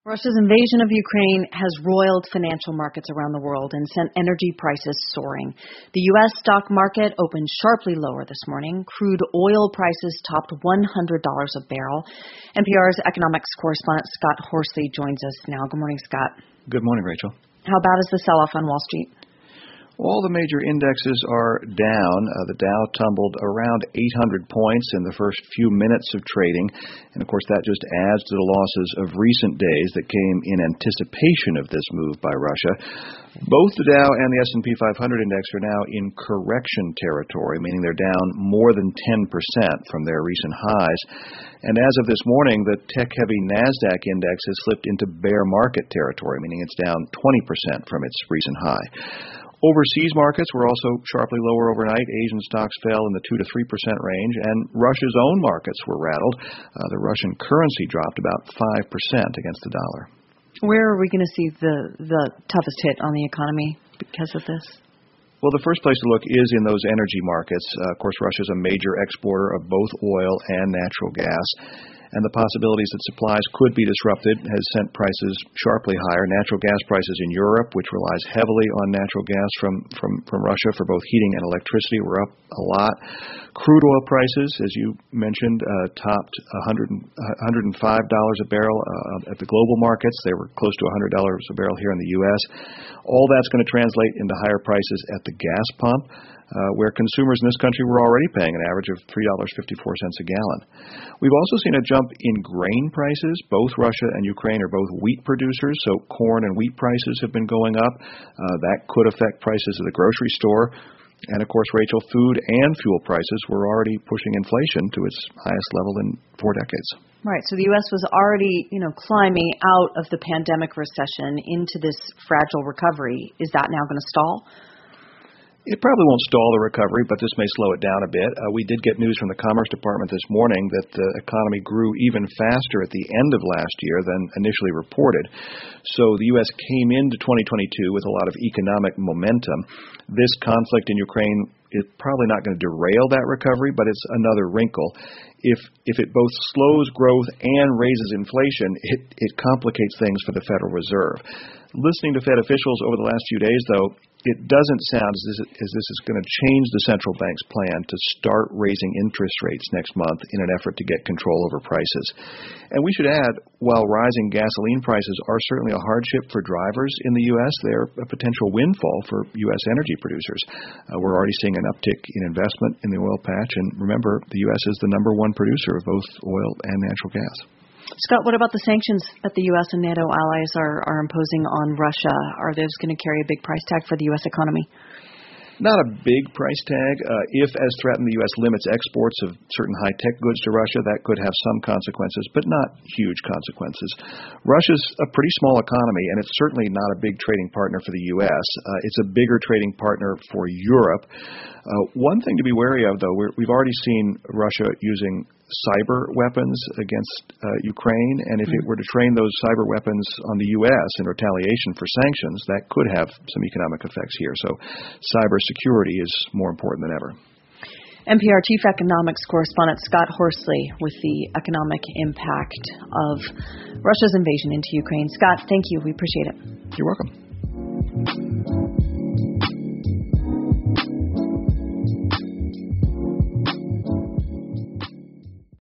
Russia's invasion of Ukraine has roiled financial markets around the world and sent energy prices soaring. The U.S. stock market opened sharply lower this morning. Crude oil prices topped $100 a barrel. NPR's economics correspondent Scott Horsley joins us now. Good morning, Scott. Good morning, Rachel. How bad is the sell-off on Wall Street? All the major indexes are down. The Dow tumbled around 800 points in the first few minutes of trading. And, of course, that just adds to the losses of recent days that came in anticipation of this move by Russia. Both the Dow and the S&P 500 index are now in correction territory, meaning they're down more than 10% from their recent highs. And as of this morning, the tech-heavy NASDAQ index has slipped into bear market territory, meaning it's down 20% from its recent high. Overseas markets were also sharply lower overnight. Asian stocks fell in the 2 to 3% range, and Russia's own markets were rattled. The Russian currency dropped about 5% against the dollar. Where are we going to see the toughest hit on the economy because of this? Well, the first place to look is in those energy markets. Of course, Russia is a major exporter of both oil and natural gas. And the possibilities that supplies could be disrupted has sent prices sharply higher. Natural gas prices in Europe, which relies heavily on natural gas from Russia for both heating and electricity, were up a lot. Crude oil prices, as you mentioned, topped $105 a barrel at the global markets. They were close to $100 a barrel here in the U.S. All that's going to translate into higher prices at the gas pump, where consumers in this country were already paying an average of $3.54 a gallon. We've also seen a jump in grain prices. Both Russia and Ukraine are both wheat producers, so corn and wheat prices have been going up. That could affect prices at the grocery store. And, of course, Rachel, food and fuel prices were already pushing inflation to its highest level in 4 decades. Right. So the U.S. was already, climbing out of the pandemic recession into this fragile recovery. Is that now going to stall? It probably won't stall the recovery, but this may slow it down a bit. We did get news from the Commerce Department this morning that the economy grew even faster at the end of last year than initially reported. So the U.S. came into 2022 with a lot of economic momentum. This conflict in Ukraine is probably not going to derail that recovery, but it's another wrinkle. If it both slows growth and raises inflation, it complicates things for the Federal Reserve. Listening to Fed officials over the last few days, though, it doesn't sound as this is going to change the central bank's plan to start raising interest rates next month in an effort to get control over prices. And we should add, while rising gasoline prices are certainly a hardship for drivers in the U.S., they're a potential windfall for U.S. energy producers. We're already seeing an uptick in investment in the oil patch, and remember, the U.S. is the number one producer of both oil and natural gas. Scott, what about the sanctions that the U.S. and NATO allies are imposing on Russia? Are those going to carry a big price tag for the U.S. economy? Not a big price tag. If, as threatened, the U.S. limits exports of certain high-tech goods to Russia, that could have some consequences, but not huge consequences. Russia's a pretty small economy, and it's certainly not a big trading partner for the U.S. It's a bigger trading partner for Europe. One thing to be wary of, though, we've already seen Russia using cyber weapons against Ukraine, and if it were to train those cyber weapons on the U.S. in retaliation for sanctions, that could have some economic effects here. So cybersecurity is more important than ever. NPR Chief Economics Correspondent Scott Horsley with the economic impact of Russia's invasion into Ukraine. Scott, thank you. We appreciate it. You're welcome.